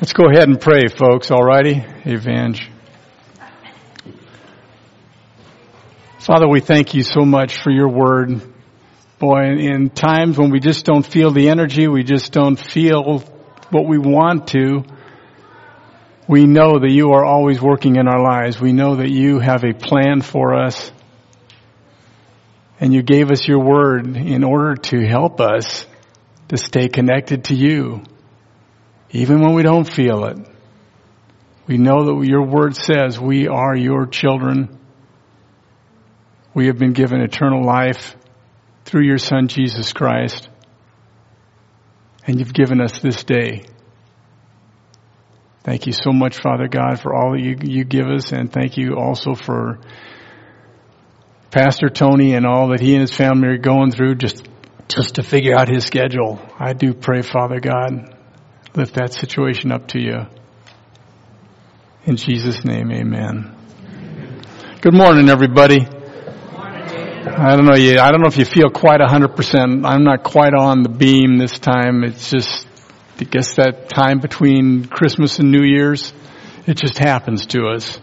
Let's go ahead and pray, folks, all righty? Evange. Father, we thank you so much for your word. Boy, in times when we just don't feel the energy, we just don't feel what we want to, we know that you are always working in our lives. We know that you have a plan for us. And you gave us your word in order to help us to stay connected to you. Even when we don't feel it, we know that your word says we are your children. We have been given eternal life through your Son, Jesus Christ. And you've given us this day. Thank you so much, Father God, for all that you give us. And thank you also for Pastor Tony and all that he and his family are going through just to figure out his schedule. I do pray, Father God, lift that situation up to you. In Jesus' name, amen. Good morning, everybody. I don't know if you feel quite 100%. I'm not quite on the beam this time. It's just, I guess that time between Christmas and New Year's, it just happens to us.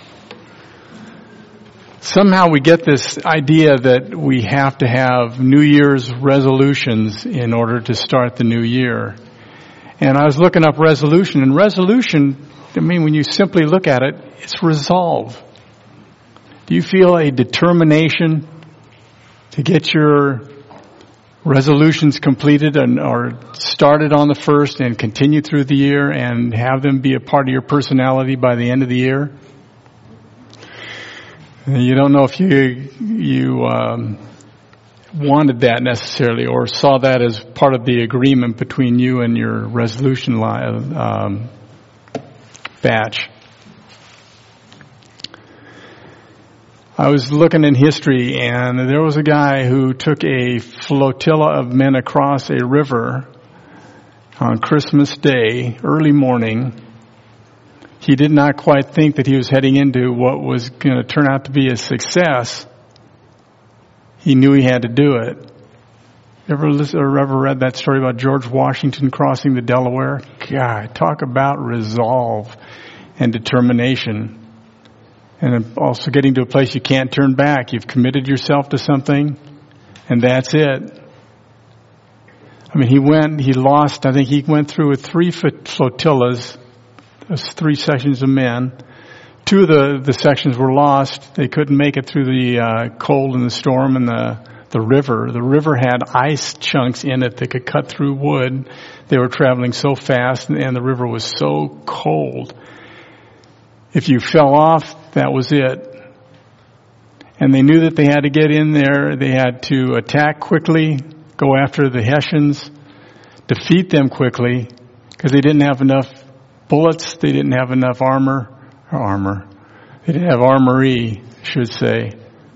Somehow we get this idea that we have to have New Year's resolutions in order to start the new year. And I was looking up resolution, and resolution, I mean, when you simply look at it, it's resolve. Do you feel a determination to get your resolutions completed or started on the first and continue through the year and have them be a part of your personality by the end of the year? You don't know if you wanted that necessarily or saw that as part of the agreement between you and your resolution batch. I was looking in history, and there was a guy who took a flotilla of men across a river on Christmas Day, early morning. He did not quite think that he was heading into what was going to turn out to be a success. He knew he had to do it. Ever read that story about George Washington crossing the Delaware? God, talk about resolve and determination. And also getting to a place you can't turn back. You've committed yourself to something, and that's it. I mean, he went through with 3 flotillas, 3 sections of men. 2 of the sections were lost. They couldn't make it through the cold and the storm and the river. The river had ice chunks in it that could cut through wood. They were traveling so fast, and the river was so cold. If you fell off, that was it. And they knew that they had to get in there. They had to attack quickly, go after the Hessians, defeat them quickly, because they didn't have enough bullets. They didn't have enough armor. They didn't have armory, I should say.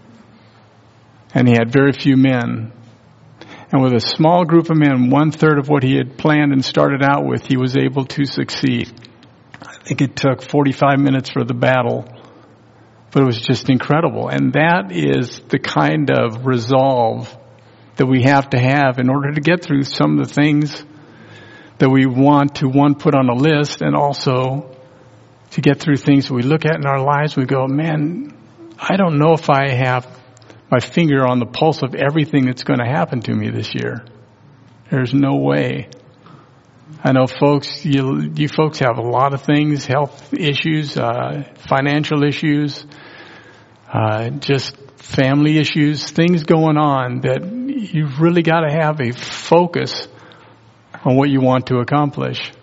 And he had very few men. And with a small group of men, 1/3 of what he had planned and started out with, he was able to succeed. I think it took 45 minutes for the battle, but it was just incredible. And that is the kind of resolve that we have to have in order to get through some of the things that we want to, one, put on a list, and also to get through things that we look at in our lives. We go, man, I don't know if I have my finger on the pulse of everything that's going to happen to me this year. There's no way. I know folks, you folks have a lot of things, health issues, financial issues, just family issues, things going on that you've really got to have a focus on what you want to accomplish.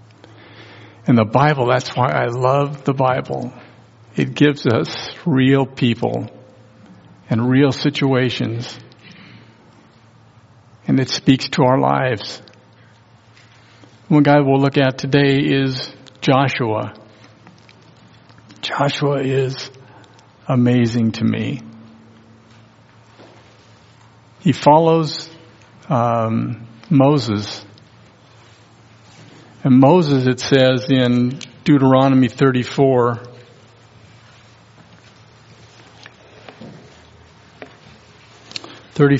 And the Bible, that's why I love the Bible. It gives us real people and real situations. And it speaks to our lives. One guy we'll look at today is Joshua. Joshua is amazing to me. He follows Moses. And Moses, it says in Deuteronomy 34,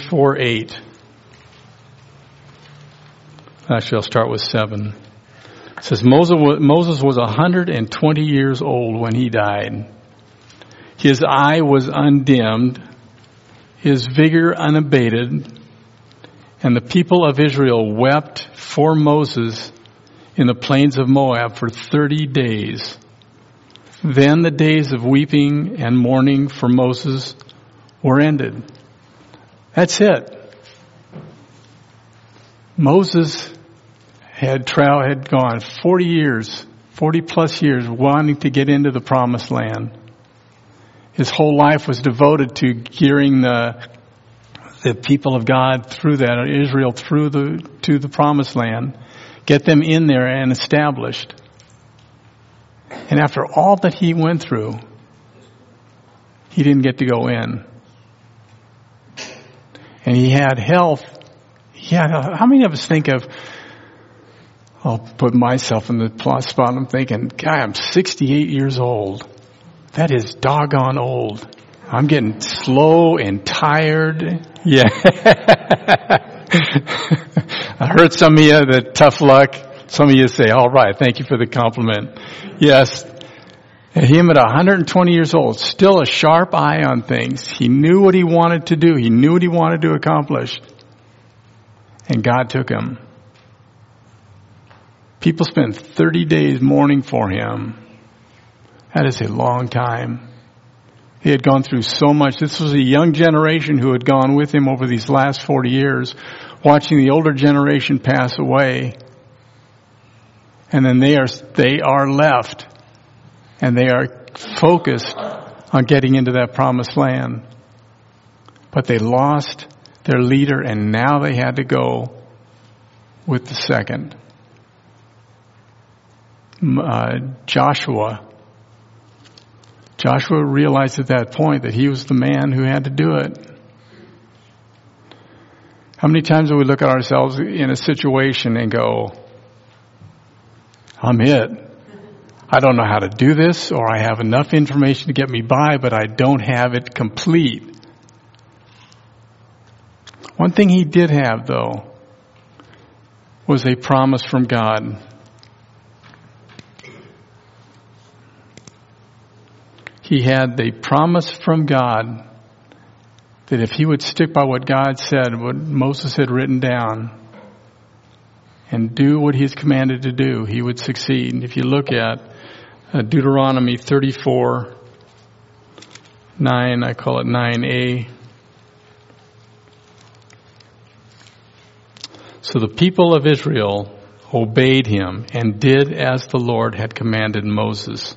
Actually, I'll start with 7. It says Moses was 120 years old when he died. His eye was undimmed, his vigor unabated, and the people of Israel wept for Moses in the plains of Moab for 30 days. Then the days of weeping and mourning for Moses were ended. That's it. Moses had gone 40 plus years wanting to get into the promised land. His whole life was devoted to gearing the people of God through that, Israel to the promised land, get them in there and established. And after all that he went through, he didn't get to go in. And he had health. How many of us think of, I'll put myself in the spot, I'm thinking, God, I'm 68 years old. That is doggone old. I'm getting slow and tired. Yeah. I heard some of you, the tough luck. Some of you say, all right, thank you for the compliment. Yes. And him at 120 years old, still a sharp eye on things. He knew what he wanted to do. He knew what he wanted to accomplish. And God took him. People spent 30 days mourning for him. That is a long time. He had gone through so much. This was a young generation who had gone with him over these last 40 years, watching the older generation pass away. And then they are left, and they are focused on getting into that promised land. But they lost their leader, and now they had to go with the second. Joshua realized at that point that he was the man who had to do it. How many times do we look at ourselves in a situation and go, I'm it. I don't know how to do this, or I have enough information to get me by, but I don't have it complete. One thing he did have, though, was a promise from God. He had the promise from God that if he would stick by what God said, what Moses had written down, and do what he's commanded to do, he would succeed. And if you look at Deuteronomy 34:9, I call it 9a. So the people of Israel obeyed him and did as the Lord had commanded Moses.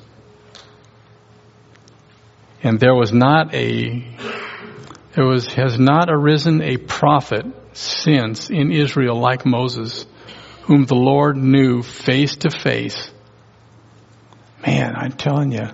And has not arisen a prophet since in Israel like Moses, whom the Lord knew face to face. Man, I'm telling you,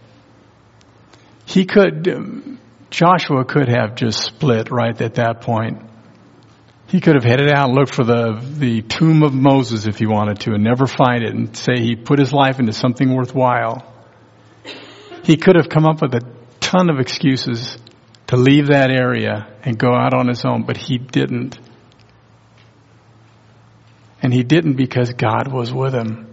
Joshua could have just split right at that point. He could have headed out and looked for the tomb of Moses if he wanted to and never find it and say he put his life into something worthwhile. He could have come up with a ton of excuses to leave that area and go out on his own, but he didn't. And he didn't because God was with him.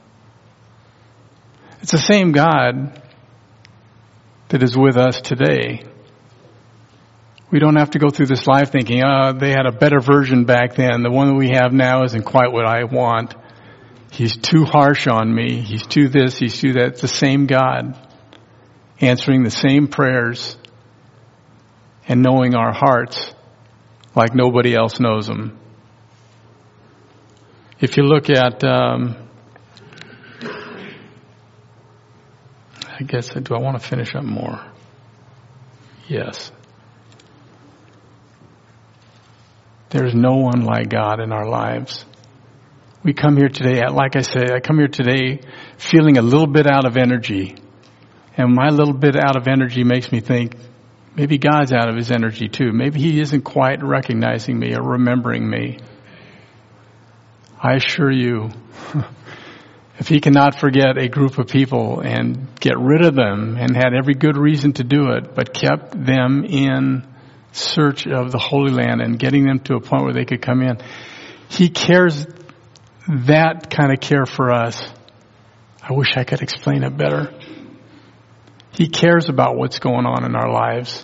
It's the same God that is with us today. We don't have to go through this life thinking, they had a better version back then. The one that we have now isn't quite what I want. He's too harsh on me. He's too this, he's too that. It's the same God answering the same prayers and knowing our hearts like nobody else knows them. If you look at, do I want to finish up more? Yes. There's no one like God in our lives. We come here today, like I say, I come here today feeling a little bit out of energy. And my little bit out of energy makes me think, maybe God's out of his energy too. Maybe he isn't quite recognizing me or remembering me. I assure you, if he cannot forget a group of people and get rid of them and had every good reason to do it, but kept them in search of the Holy Land and getting them to a point where they could come in, he cares that kind of care for us. I wish I could explain it better. He cares about what's going on in our lives.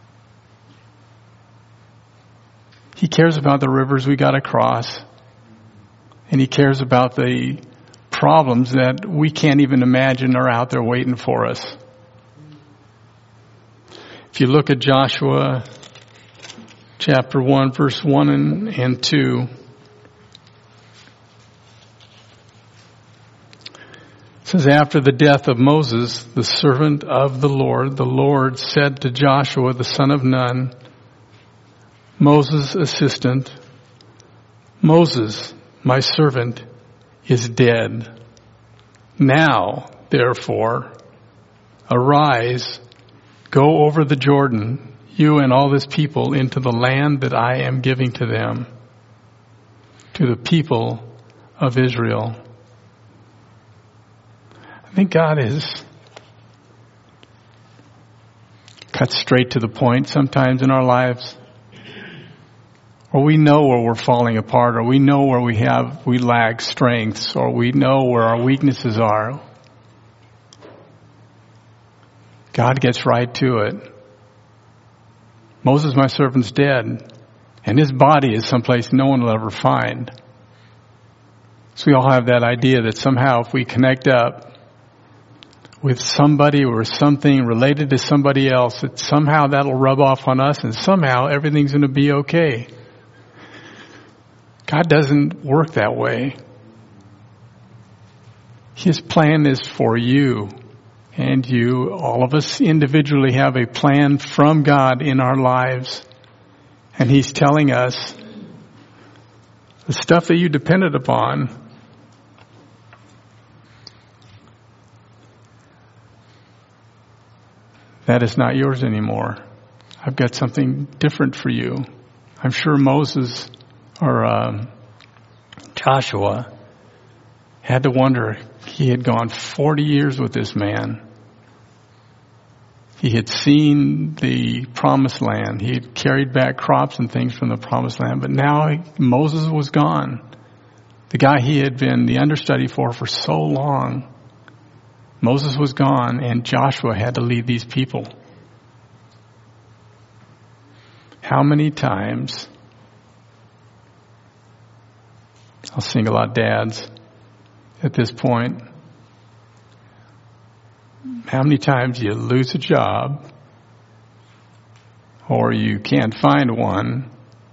He cares about the rivers we got to cross. And He cares about the problems that we can't even imagine are out there waiting for us. If you look at Joshua chapter 1, verse 1 and 2, it says, after the death of Moses, the servant of the Lord said to Joshua, the son of Nun, Moses' assistant, Moses, my servant, is dead. Now, therefore, arise, go over the Jordan, you and all this people, into the land that I am giving to them, to the people of Israel. I think God is cut straight to the point sometimes in our lives. Or we know where we're falling apart, or we know where we lack strengths, or we know where our weaknesses are. God gets right to it. Moses, my servant's dead, and his body is someplace no one will ever find. So we all have that idea that somehow if we connect up with somebody or something related to somebody else, that somehow that'll rub off on us and somehow everything's going to be okay. God doesn't work that way. His plan is for you and you. All of us individually have a plan from God in our lives. And He's telling us the stuff that you depended upon, that is not yours anymore. I've got something different for you. I'm sure Moses or Joshua had to wonder. He had gone 40 years with this man. He had seen the promised land. He had carried back crops and things from the promised land. But now Moses was gone. The guy he had been the understudy for so long. Moses was gone, and Joshua had to lead these people. How many times, I'll single out dads at this point, how many times you lose a job or you can't find one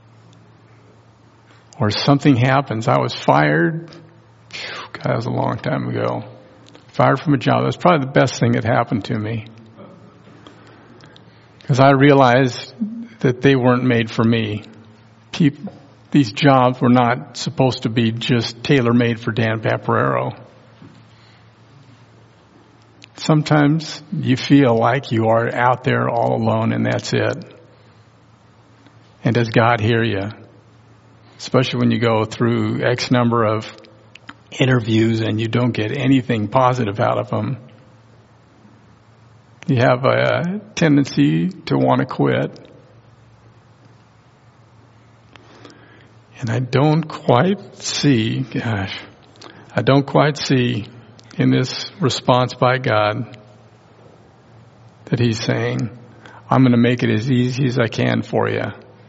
or something happens. I was fired. God, that was a long time ago. Fired from a job. That was probably the best thing that happened to me. Because I realized that they weren't made for me. These jobs were not supposed to be just tailor-made for Dan Paparero. Sometimes you feel like you are out there all alone and that's it. And does God hear you? Especially when you go through X number of interviews and you don't get anything positive out of them. You have a tendency to want to quit. And I don't quite see in this response by God that He's saying, I'm going to make it as easy as I can for you.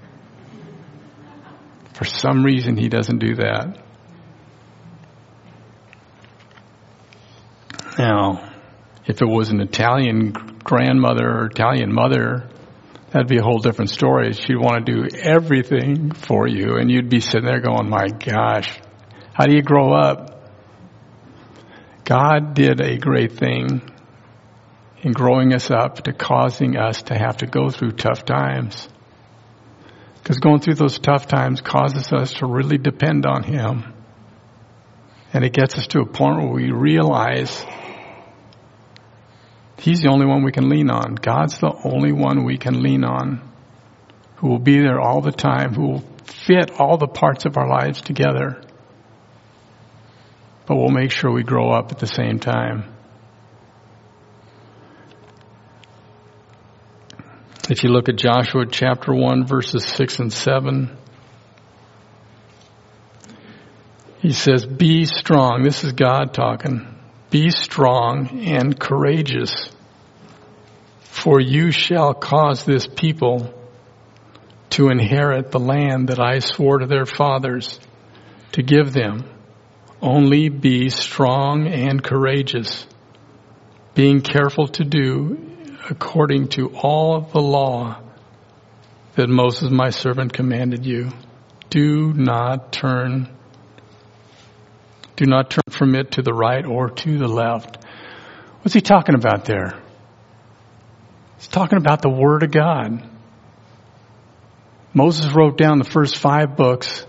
For some reason, He doesn't do that. Now, if it was an Italian grandmother or Italian mother, that'd be a whole different story. She'd want to do everything for you, and you'd be sitting there going, my gosh, how do you grow up? God did a great thing in growing us up to causing us to have to go through tough times. Because going through those tough times causes us to really depend on Him. And it gets us to a point where we realize He's the only one we can lean on. God's the only one we can lean on, who will be there all the time, who will fit all the parts of our lives together. But we'll make sure we grow up at the same time. If you look at Joshua chapter 1, verses 6 and 7, He says, be strong. This is God talking. Be strong and courageous, for you shall cause this people to inherit the land that I swore to their fathers to give them. Only be strong and courageous, being careful to do according to all the law that Moses my servant commanded you. Do not turn from it to the right or to the left. What's he talking about there? He's talking about the Word of God. Moses wrote down the first 5 books.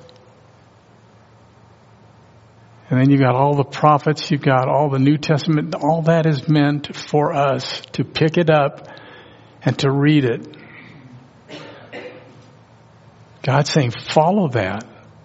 And then you've got all the prophets, you've got all the New Testament. All that is meant for us to pick it up and to read it. God's saying, follow that.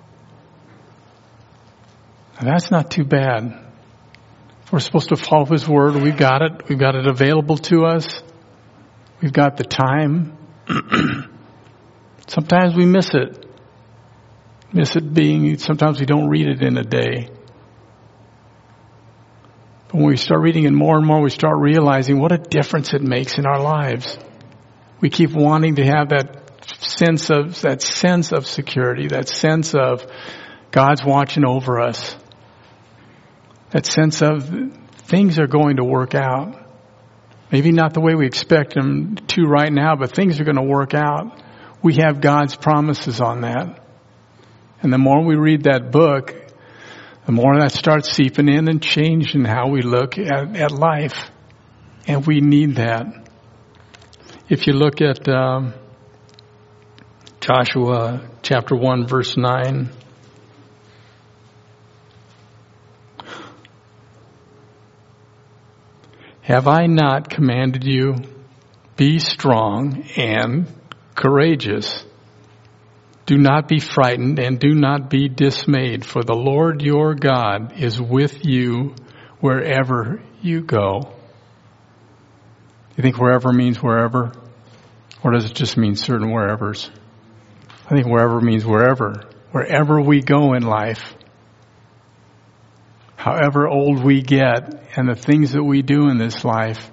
And that's not too bad. We're supposed to follow His Word. We've got it. We've got it available to us. We've got the time. Sometimes we miss it. Sometimes we don't read it in a day. But when we start reading it more and more, we start realizing what a difference it makes in our lives. We keep wanting to have that sense of security, that sense of God's watching over us, that sense of things are going to work out. Maybe not the way we expect them to right now, but things are going to work out. We have God's promises on that. And the more we read that book, the more that starts seeping in and changing how we look at life. And we need that. If you look at Joshua chapter 1, verse 9. Have I not commanded you, be strong and courageous? Do not be frightened and do not be dismayed, for the Lord your God is with you wherever you go. You think wherever means wherever? Or does it just mean certain wherevers? I think wherever means wherever. Wherever we go in life. However old we get and the things that we do in this life,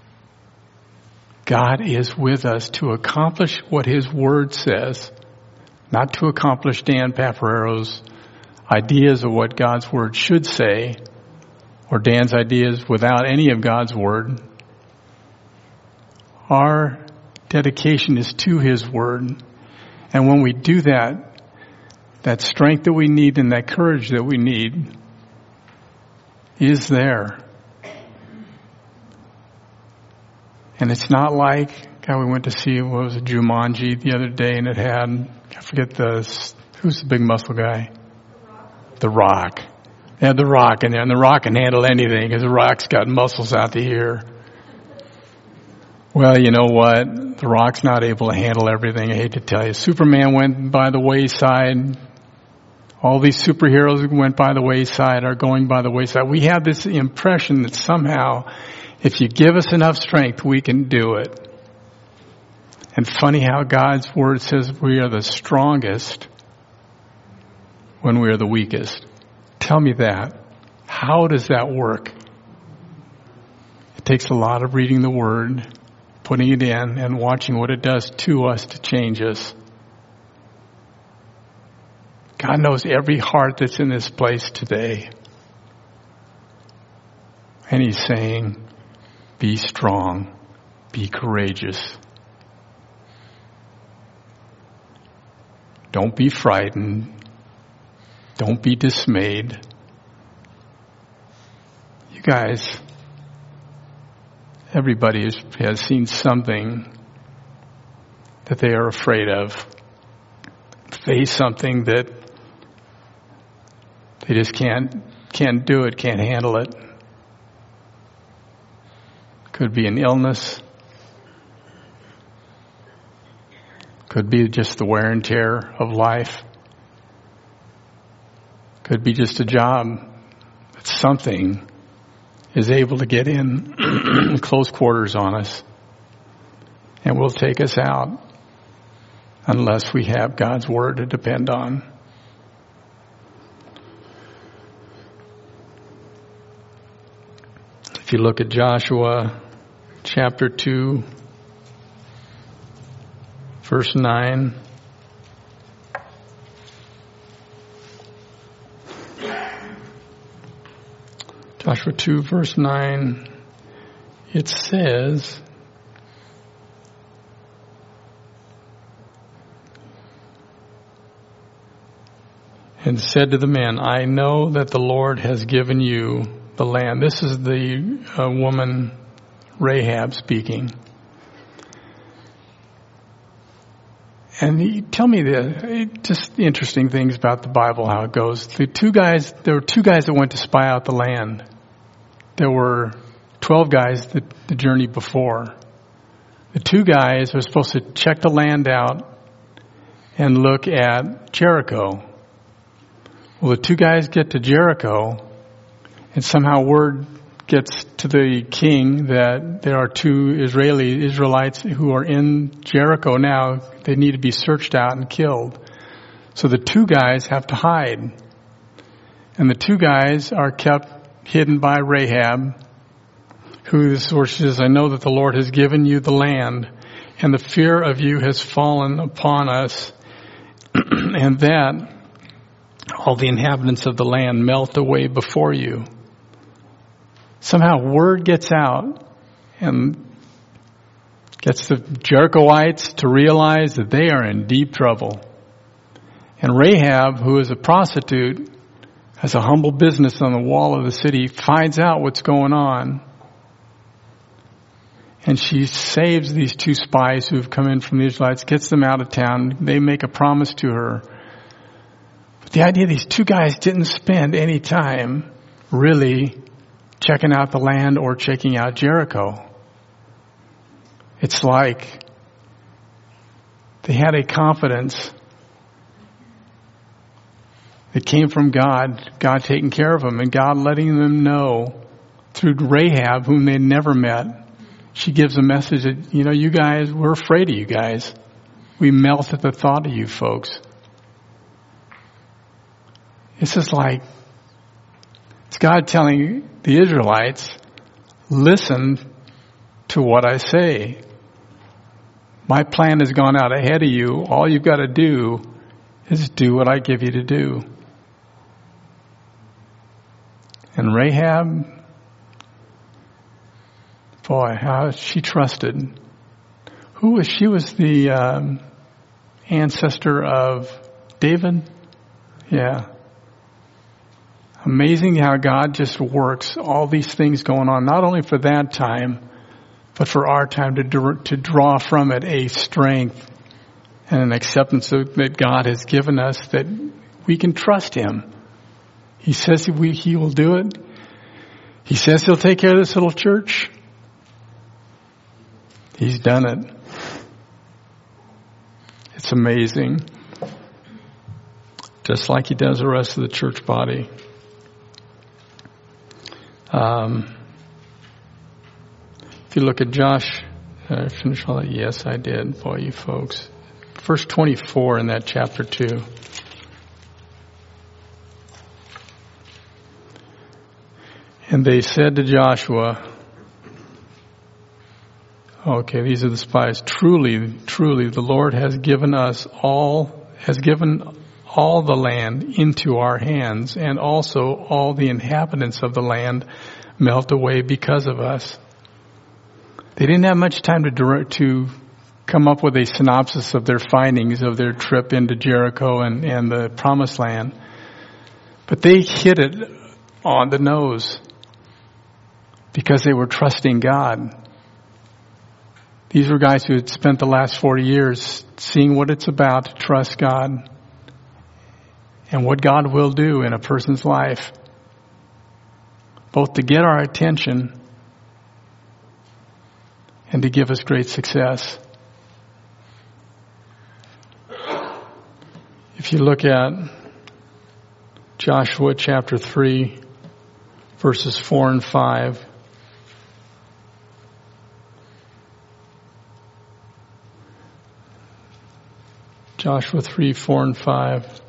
God is with us to accomplish what His Word says. Not to accomplish Dan Paparero's ideas of what God's Word should say, or Dan's ideas without any of God's Word. Our dedication is to His Word. And when we do that, that strength that we need and that courage that we need is there. And it's not like, God, we went to see, what was it, Jumanji the other day, and it had, I forget who's the big muscle guy? The Rock. They had The Rock in there, and The Rock can handle anything, because The Rock's got muscles out to here. Well, you know what? The Rock's not able to handle everything, I hate to tell you. Superman went by the wayside. All these superheroes who went by the wayside are going by the wayside. We have this impression that somehow, if you give us enough strength, we can do it. And funny how God's Word says we are the strongest when we are the weakest. Tell me that. How does that work? It takes a lot of reading the Word, putting it in, and watching what it does to us to change us. God knows every heart that's in this place today. And He's saying, be strong, be courageous. Don't be frightened. Don't be dismayed. You guys, everybody has seen something that they are afraid of. Face something that they just can't do it, can't handle it. Could be an illness. Could be just the wear and tear of life. Could be just a job. But something is able to get in close quarters on us and will take us out unless we have God's Word to depend on. If you look at Joshua chapter 2, verse 9. Joshua 2, verse 9, it says, and said to the men, I know that the Lord has given you the land. This is the woman Rahab speaking. And tell me just interesting things about the Bible, how it goes. There were two guys that went to spy out the land. There were 12 guys the journey before. The two guys were supposed to check the land out and look at Jericho. Well, the two guys get to Jericho, and somehow word gets to the king that there are two Israelites who are in Jericho now. They need to be searched out and killed. So the two guys have to hide. And the two guys are kept hidden by Rahab, who this where she says, I know that the Lord has given you the land, and the fear of you has fallen upon us, and that all the inhabitants of the land melt away before you. Somehow word gets out and gets the Jerichoites to realize that they are in deep trouble. And Rahab, who is a prostitute, has a humble business on the wall of the city, finds out what's going on. And she saves these two spies who've come in from the Israelites, gets them out of town. They make a promise to her. But the idea these two guys didn't spend any time really checking out the land or checking out Jericho. It's like they had a confidence that came from God taking care of them, and God letting them know through Rahab, whom they'd never met. She gives a message that, you guys, we're afraid of you guys. We melt at the thought of you folks. It's just like, it's God telling the Israelites, listen to what I say. My plan has gone out ahead of you. All you've got to do is do what I give you to do. And Rahab, boy, how she trusted. Who was she? Was the ancestor of David? Yeah. Amazing how God just works all these things going on, not only for that time, but for our time to draw from it a strength and an acceptance that God has given us, that we can trust Him. He says He will do it. He says He'll take care of this little church. He's done it. It's amazing. Just like He does the rest of the church body. If you look at Josh, I finished all that? Yes, I did. Boy, you folks. Verse 24 in that chapter 2. And they said to Joshua, okay, these are the spies. Truly, truly, the Lord has given all the land into our hands, and also all the inhabitants of the land melt away because of us. They didn't have much time to come up with a synopsis of their findings of their trip into Jericho and the Promised Land. But they hit it on the nose because they were trusting God. These were guys who had spent the last 40 years seeing what it's about to trust God and what God will do in a person's life, both to get our attention and to give us great success. If you look at Joshua chapter 3, verses 4 and 5, Joshua 3, 4 and 5.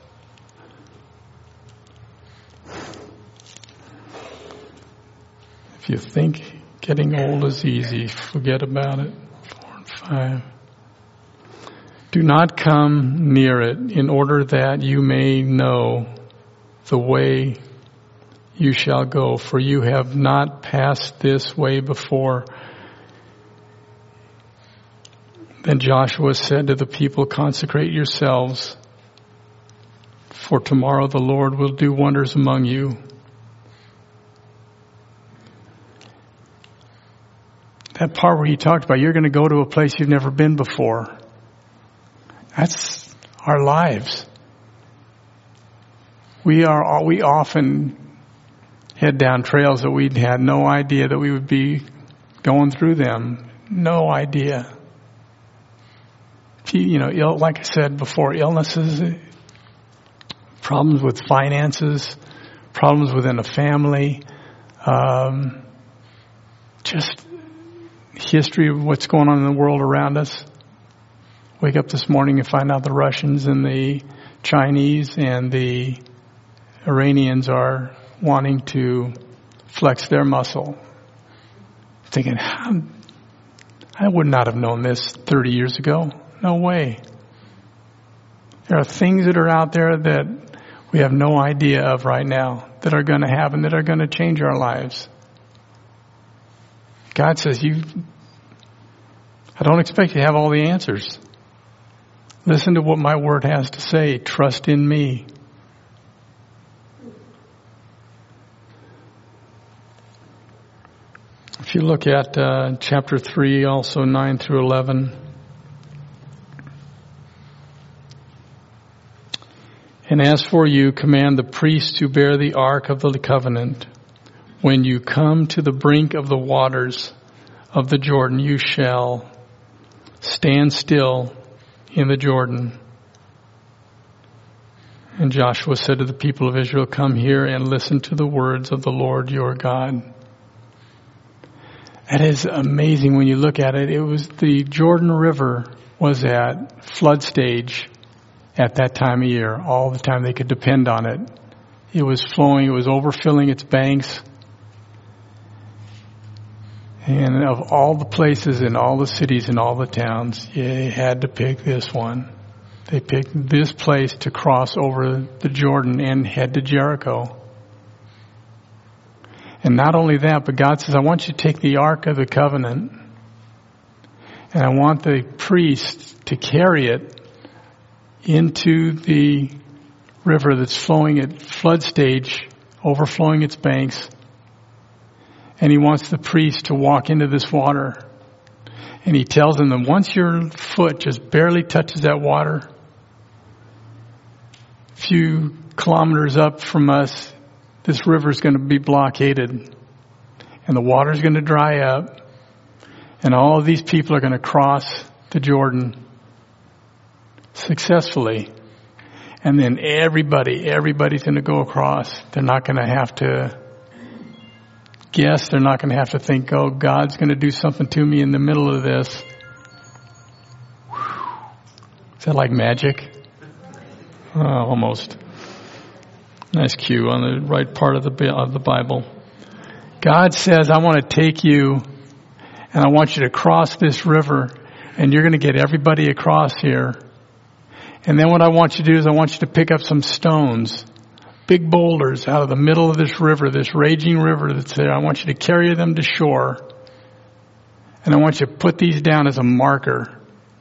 If you think getting old is easy, forget about it. 4 and 5. Do not come near it, in order that you may know the way you shall go, for you have not passed this way before. Then Joshua said to the people, consecrate yourselves, for tomorrow the Lord will do wonders among you. That part where he talked about you're going to go to a place you've never been before. That's our lives. We often head down trails that we had no idea that we would be going through them. No idea. Like I said before, illnesses, problems with finances, problems within a family, just history of what's going on in the world around us. Wake up this morning and find out the Russians and the Chinese and the Iranians are wanting to flex their muscle. Thinking, I would not have known this 30 years ago. No way. There are things that are out there that we have no idea of right now that are going to happen, that are going to change our lives. God says, I don't expect you to have all the answers. Listen to what my word has to say. Trust in me. If you look at chapter 3, also 9 through 11. And as for you, command the priests to bear the ark of the covenant. When you come to the brink of the waters of the Jordan, you shall stand still in the Jordan. And Joshua said to the people of Israel, come here and listen to the words of the Lord your God. That is amazing when you look at it. It was the Jordan River was at flood stage at that time of year. All the time they could depend on it. It was flowing. It was overfilling its banks. And of all the places in all the cities and all the towns, they had to pick this one. They picked this place to cross over the Jordan and head to Jericho. And not only that, but God says, I want you to take the Ark of the Covenant and I want the priests to carry it into the river that's flowing at flood stage, overflowing its banks. And he wants the priest to walk into this water. And he tells them that once your foot just barely touches that water, a few kilometers up from us, this river is going to be blockaded. And the water is going to dry up. And all of these people are going to cross the Jordan successfully. And then everybody's going to go across. They're not going to have to guess. They're not going to have to think, oh, God's going to do something to me in the middle of this. Whew. Is that like magic? Oh, almost. Nice cue on the right part of the Bible. God says, I want to take you and I want you to cross this river and you're going to get everybody across here. And then what I want you to do is I want you to pick up some stones, big boulders out of the middle of this river, this raging river that's there. I want you to carry them to shore. And I want you to put these down as a marker.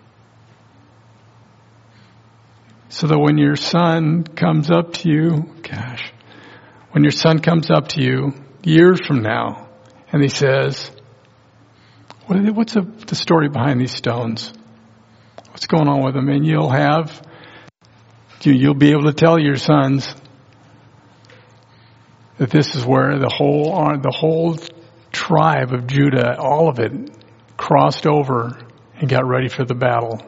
So that when your son comes up to you, when your son comes up to you years from now and he says, what's the story behind these stones? What's going on with them? And you'll be able to tell your sons that this is where the whole tribe of Judah, all of it, crossed over and got ready for the battle.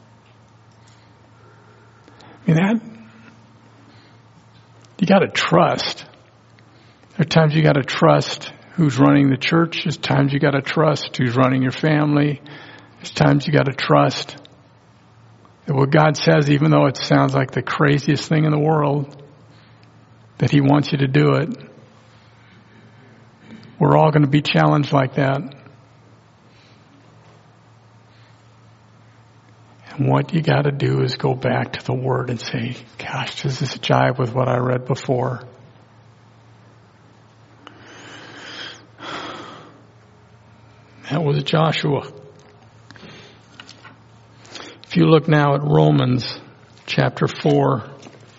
I mean, you got to trust. There are times you got to trust who's running the church. There's times you got to trust who's running your family. There's times you got to trust that what God says, even though it sounds like the craziest thing in the world, that He wants you to do it. We're all going to be challenged like that. And what you got to do is go back to the Word and say, gosh, does this jive with what I read before? That was Joshua. If you look now at Romans chapter 4,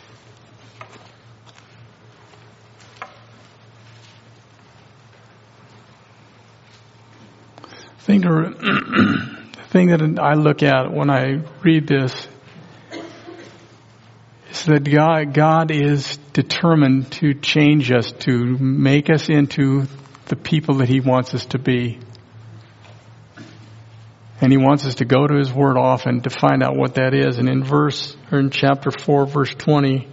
the thing that I look at when I read this is that God is determined to change us, to make us into the people that He wants us to be. And He wants us to go to His Word often to find out what that is. And in chapter 4, verse 20,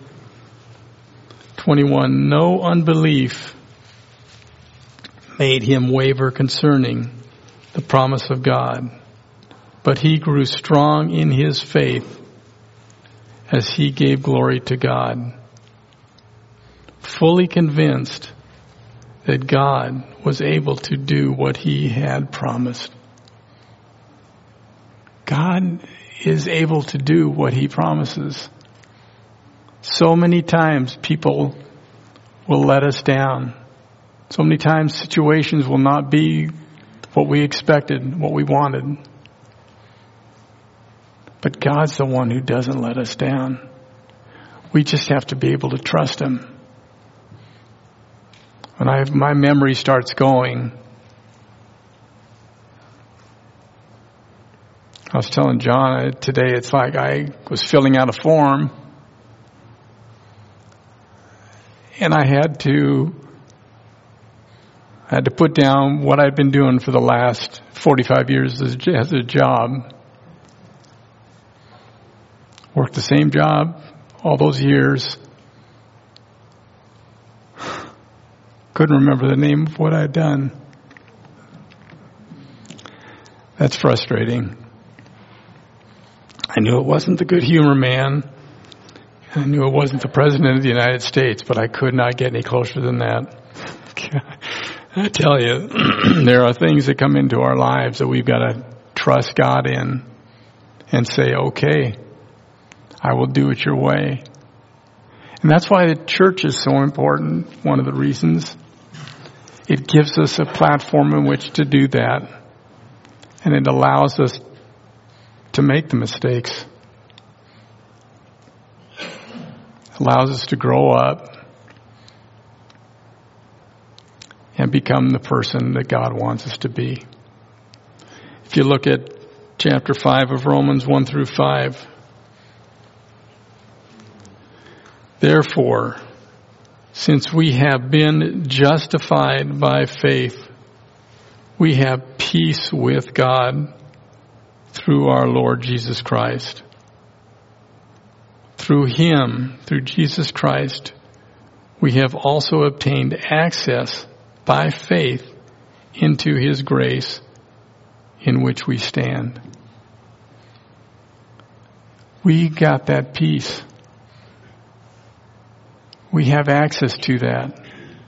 21, no unbelief made him waver concerning the promise of God, but he grew strong in his faith as he gave glory to God, fully convinced that God was able to do what He had promised. God is able to do what He promises. So many times people will let us down. So many times situations will not be what we expected, what we wanted. But God's the one who doesn't let us down. We just have to be able to trust Him. When my memory starts going, I was telling John today, it's like I was filling out a form and I had to put down what I'd been doing for the last 45 years as a job. Worked the same job all those years. Couldn't remember the name of what I'd done. That's frustrating. I knew it wasn't the Good Humor Man. I knew it wasn't the President of the United States, but I could not get any closer than that. I tell you, there are things that come into our lives that we've got to trust God in and say, okay, I will do it your way. And that's why the church is so important, one of the reasons. It gives us a platform in which to do that. And it allows us to make the mistakes. Allows us to grow up and become the person that God wants us to be. If you look at chapter 5 of Romans 1 through 5, therefore, since we have been justified by faith, we have peace with God through our Lord Jesus Christ. Through Him, through Jesus Christ, we have also obtained access by faith into His grace in which we stand. We got that peace. We have access to that.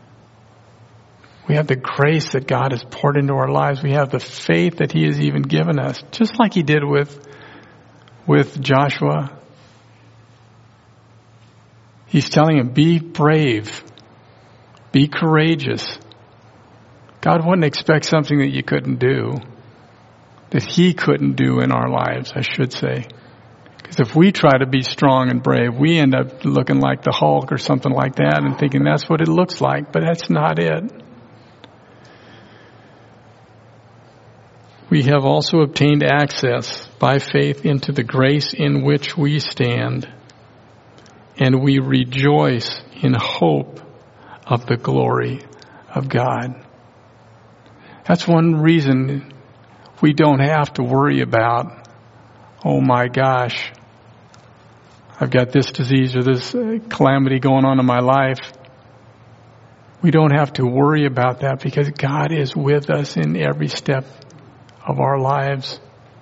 We have the grace that God has poured into our lives. We have the faith that He has even given us, just like He did with Joshua. He's telling him, be brave, be courageous. God wouldn't expect something that you couldn't do, that He couldn't do in our lives, I should say. Because if we try to be strong and brave, we end up looking like the Hulk or something like that and thinking that's what it looks like, but that's not it. We have also obtained access by faith into the grace in which we stand, and we rejoice in hope of the glory of God. That's one reason we don't have to worry about, oh my gosh, I've got this disease or this calamity going on in my life. We don't have to worry about that because God is with us in every step of our lives.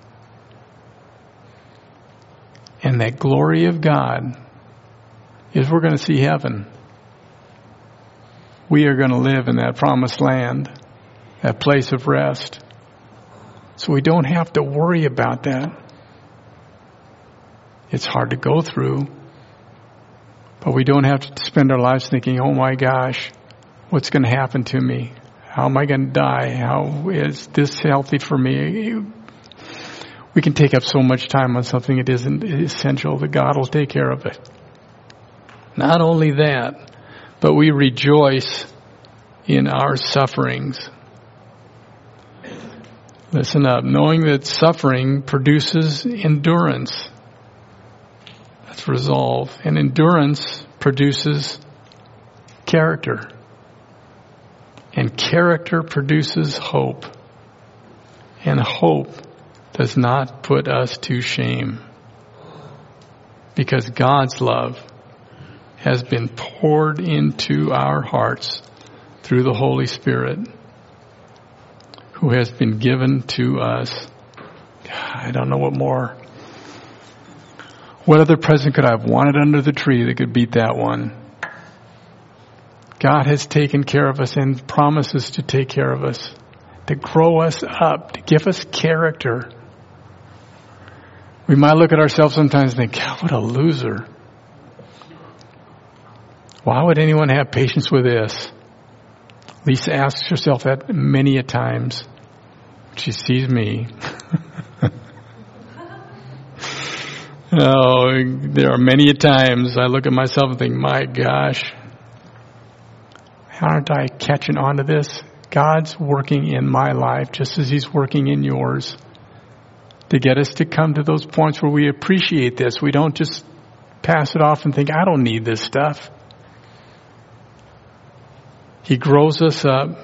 And that glory of God is we're going to see heaven. We are going to live in that promised land. that place of rest. So we don't have to worry about that. It's hard to go through, but we don't have to spend our lives thinking, oh my gosh, what's going to happen to me? How am I going to die? How is this healthy for me? We can take up so much time on something that isn't essential that God will take care of it. Not only that, but we rejoice in our sufferings. Listen up. Knowing that suffering produces endurance. That's resolve. And endurance produces character. And character produces hope. And hope does not put us to shame. Because God's love has been poured into our hearts through the Holy Spirit, who has been given to us. I don't know what more. What other present could I have wanted under the tree that could beat that one? God has taken care of us and promises to take care of us, to grow us up, to give us character. We might look at ourselves sometimes and think, God, what a loser. Why would anyone have patience with this? Lisa asks herself that many a times. She sees me. Oh, there are many a times I look at myself and think, my gosh, aren't I catching on to this? God's working in my life just as He's working in yours to get us to come to those points where we appreciate this. We don't just pass it off and think, I don't need this stuff. He grows us up.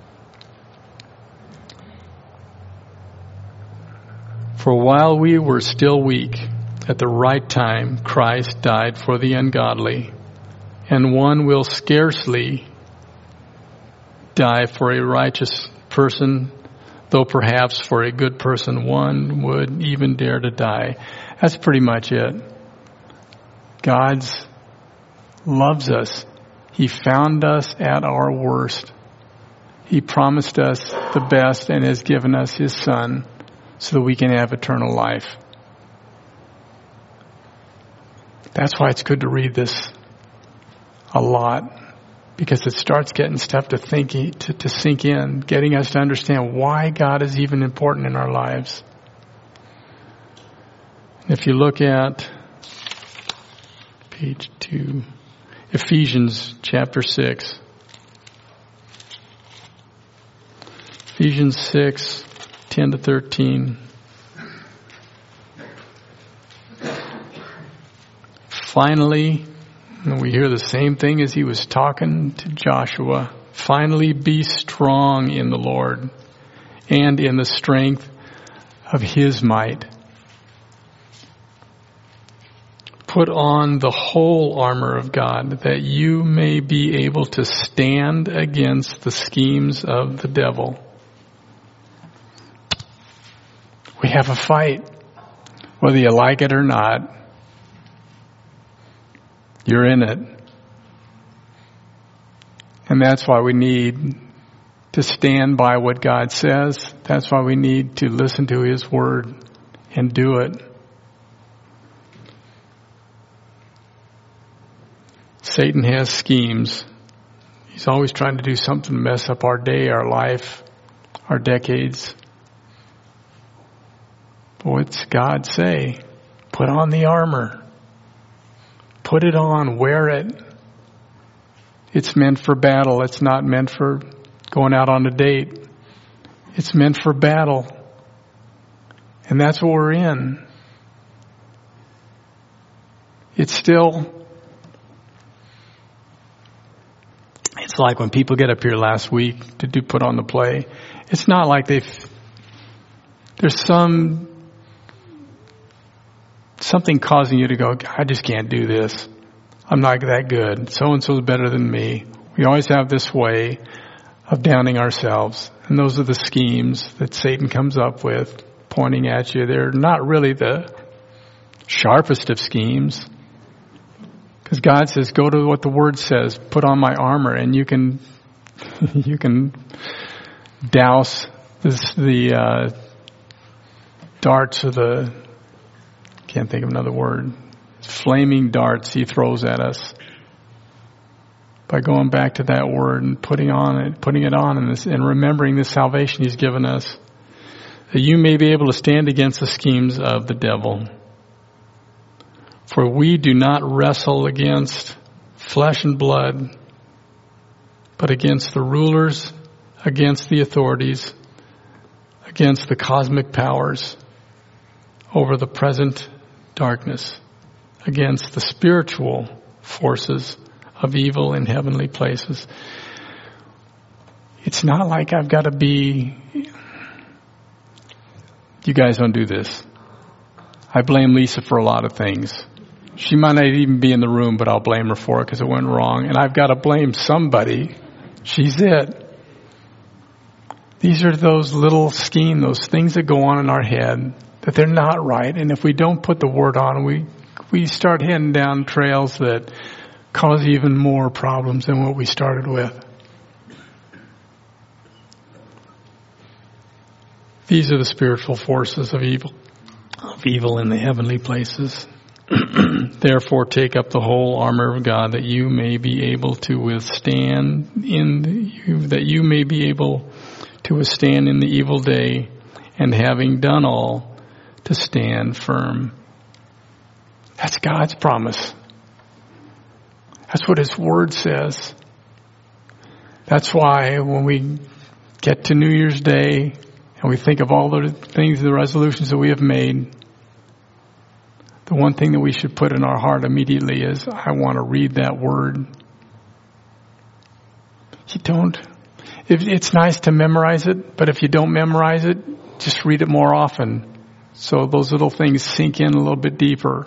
For while we were still weak, at the right time, Christ died for the ungodly, and one will scarcely die for a righteous person, though perhaps for a good person one would even dare to die. That's pretty much it. God loves us. He found us at our worst. He promised us the best and has given us His Son so that we can have eternal life. That's why it's good to read this a lot, because it starts getting stuff to sink in, getting us to understand why God is even important in our lives. If you look at page 2, Ephesians chapter 6. Ephesians 6, 10 to 13. Finally, and we hear the same thing as he was talking to Joshua. Finally, be strong in the Lord and in the strength of His might. Put on the whole armor of God that you may be able to stand against the schemes of the devil. We have a fight, whether you like it or not. You're in it. And that's why we need to stand by what God says. That's why we need to listen to His Word and do it. Satan has schemes. He's always trying to do something to mess up our day, our life, our decades. But what's God say? Put on the armor. Put it on, wear it. It's meant for battle. It's not meant for going out on a date. It's meant for battle. And that's what we're in. It's like when people get up here last week to put on the play. It's not like there's something causing you to go, I just can't do this. I'm not that good. So-and-so's better than me. We always have this way of downing ourselves. And those are the schemes that Satan comes up with, pointing at you. They're not really the sharpest of schemes. Because God says, go to what the Word says, put on my armor, and you can douse the darts of can't think of another word, flaming darts he throws at us. By going back to that word and putting it on and remembering the salvation he's given us, that you may be able to stand against the schemes of the devil. For we do not wrestle against flesh and blood, but against the rulers, against the authorities, against the cosmic powers over the present darkness, against the spiritual forces of evil in heavenly places. It's not like I've got to be... You guys don't do this. I blame Lisa for a lot of things. She might not even be in the room, but I'll blame her for it because it went wrong. And I've got to blame somebody. She's it. These are those little schemes, those things that go on in our head, that they're not right. And if we don't put the word on, we start heading down trails that cause even more problems than what we started with. These are the spiritual forces of evil in the heavenly places. Therefore, take up the whole armor of God, that you may be able to withstand in the evil day, and having done all, to stand firm. That's God's promise. That's what His Word says. That's why when we get to New Year's Day and we think of all the things, the resolutions that we have made, the one thing that we should put in our heart immediately is, I want to read that Word. You don't. It's nice to memorize it, but if you don't memorize it, just read it more often, so those little things sink in a little bit deeper.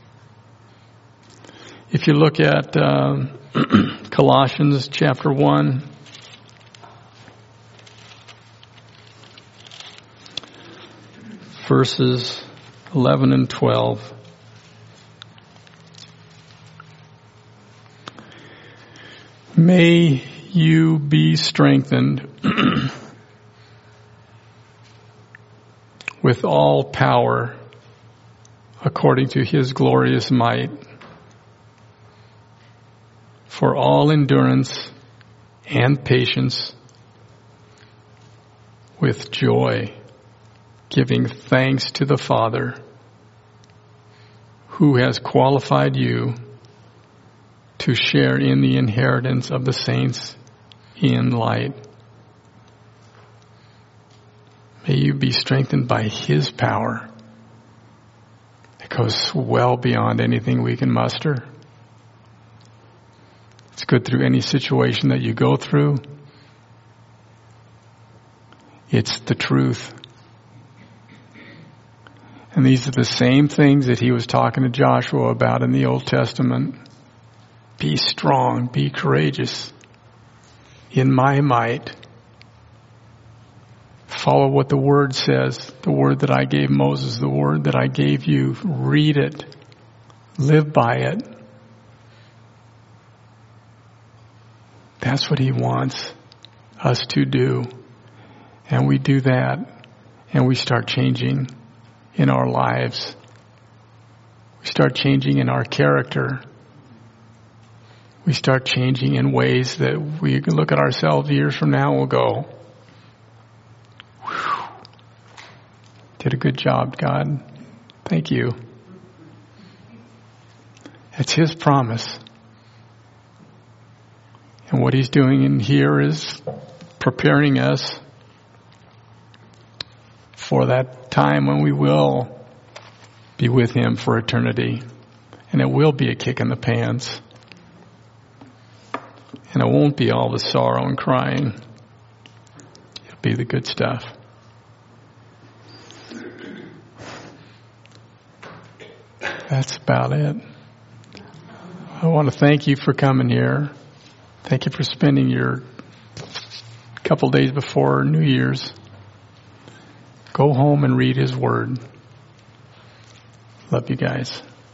If you look at Colossians chapter 1, verses 11 and 12. May you be strengthened with all power according to His glorious might, for all endurance and patience with joy, giving thanks to the Father who has qualified you to share in the inheritance of the saints in light. May you be strengthened by His power. It goes well beyond anything we can muster. It's good through any situation that you go through. It's the truth. And these are the same things that He was talking to Joshua about in the Old Testament. Be strong, be courageous in my might. Follow what the Word says, the Word that I gave Moses, the Word that I gave you. Read it. Live by it. That's what He wants us to do. And we do that, and we start changing in our lives. We start changing in our character. We start changing in ways that we can look at ourselves years from now and we'll go, whew, did a good job, God. Thank you. It's His promise. And what He's doing in here is preparing us for that time when we will be with Him for eternity. And it will be a kick in the pants. And it won't be all the sorrow and crying. It'll be the good stuff. That's about it. I want to thank you for coming here. Thank you for spending your couple days before New Year's. Go home and read His Word. Love you guys.